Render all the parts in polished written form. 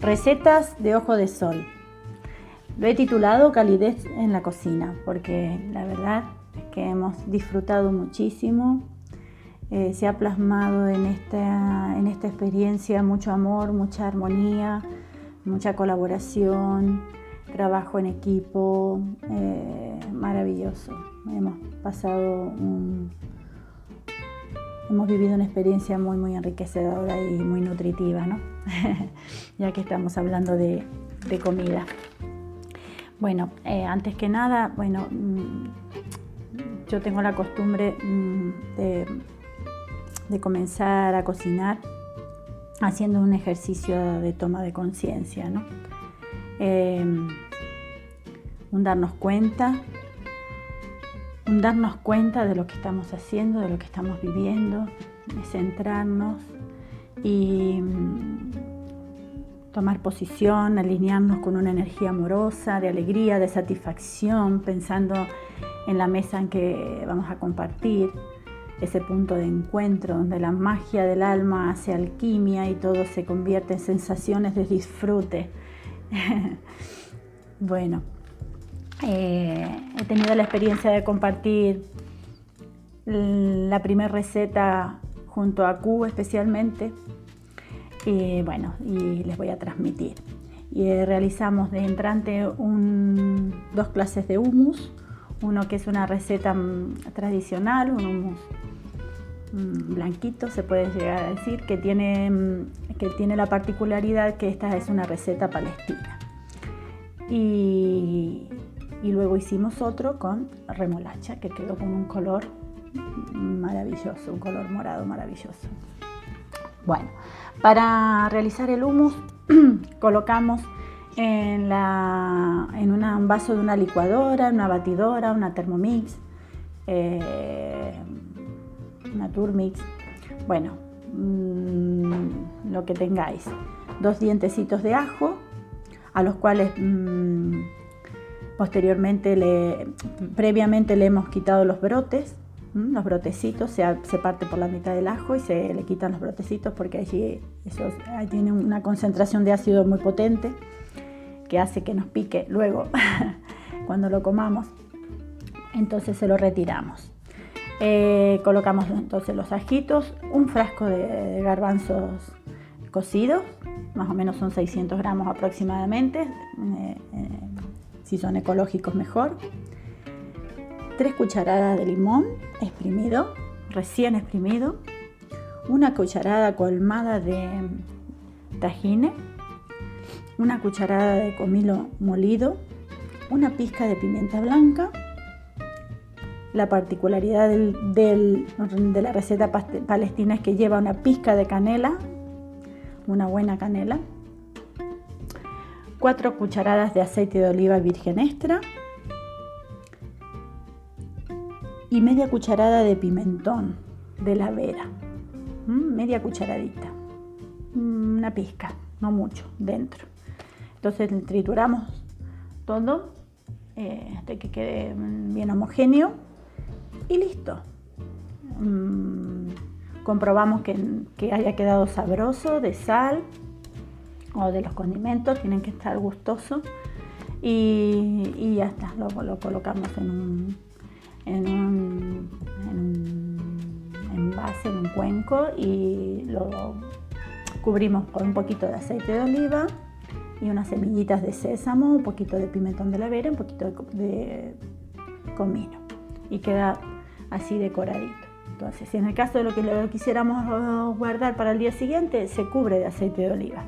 Recetas de ojo de sol. Lo he titulado Calidez en la cocina porque la verdad es que hemos disfrutado muchísimo. Se ha plasmado en esta experiencia mucho amor, mucha armonía, mucha colaboración, trabajo en equipo, maravilloso. Hemos vivido una experiencia muy enriquecedora y muy nutritiva, ¿no? Ya que estamos hablando de comida. Bueno, antes que nada, yo tengo la costumbre de comenzar a cocinar haciendo un ejercicio de toma de conciencia, ¿no? Un darnos cuenta de lo que estamos haciendo, de lo que estamos viviendo, de centrarnos y tomar posición, alinearnos con una energía amorosa, de alegría, de satisfacción, pensando en la mesa en que vamos a compartir, ese punto de encuentro donde la magia del alma hace alquimia y todo se convierte en sensaciones de disfrute. Bueno, he tenido la experiencia de compartir la primera receta junto a Q especialmente y les voy a transmitir. Realizamos de entrante 2 clases de hummus, uno que es una receta tradicional, un hummus blanquito, se puede llegar a decir, que tiene la particularidad que esta es una receta palestina. Y luego hicimos otro con remolacha, que quedó con un color maravilloso, un color morado maravilloso. Bueno, para realizar el hummus colocamos en un vaso de una licuadora, una batidora, una Thermomix, una Turmix, lo que tengáis. 2 dientecitos de ajo, a los cuales previamente le hemos quitado los brotes, los brotecitos, se parte por la mitad del ajo y se le quitan los brotecitos porque allí tiene una concentración de ácido muy potente que hace que nos pique luego cuando lo comamos, entonces se lo retiramos. Colocamos entonces los ajitos, un frasco de garbanzos cocidos, más o menos son 600 gramos aproximadamente, si son ecológicos mejor. 3 cucharadas de limón exprimido, recién exprimido, 1 cucharada colmada de tahine, 1 cucharada de comino molido, 1 pizca de pimienta blanca. La particularidad de la receta palestina es que lleva una pizca de canela, una buena canela, 4 cucharadas de aceite de oliva virgen extra y media cucharada de pimentón de la vera, media cucharadita, una pizca, no mucho, dentro. Entonces trituramos todo hasta que quede bien homogéneo y listo. Comprobamos que haya quedado sabroso de sal o de los condimentos, tienen que estar gustosos y ya está, lo colocamos en un envase, en un cuenco y lo cubrimos con un poquito de aceite de oliva y unas semillitas de sésamo, un poquito de pimentón de la vera, un poquito de comino y queda así decoradito. Entonces, si en el caso de lo que lo quisiéramos guardar para el día siguiente, se cubre de aceite de oliva.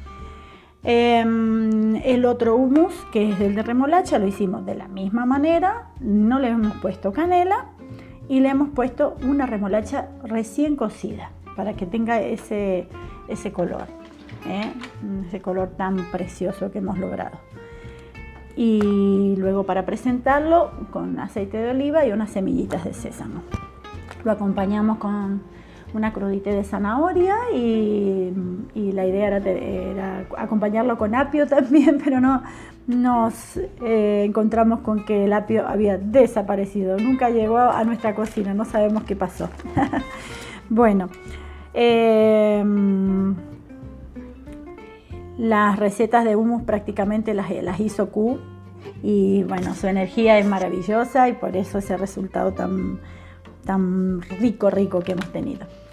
El otro hummus, que es el de remolacha, lo hicimos de la misma manera, no le hemos puesto canela y le hemos puesto una remolacha recién cocida para que tenga ese color, ese color tan precioso que hemos logrado. Y luego para presentarlo con aceite de oliva y unas semillitas de sésamo. Lo acompañamos con una crudité de zanahoria y la idea era acompañarlo con apio también, pero no nos encontramos con que el apio había desaparecido, nunca llegó a nuestra cocina, no sabemos qué pasó. Las recetas de hummus prácticamente las hizo Q, y bueno, su energía es maravillosa y por eso ese resultado tan rico que hemos tenido.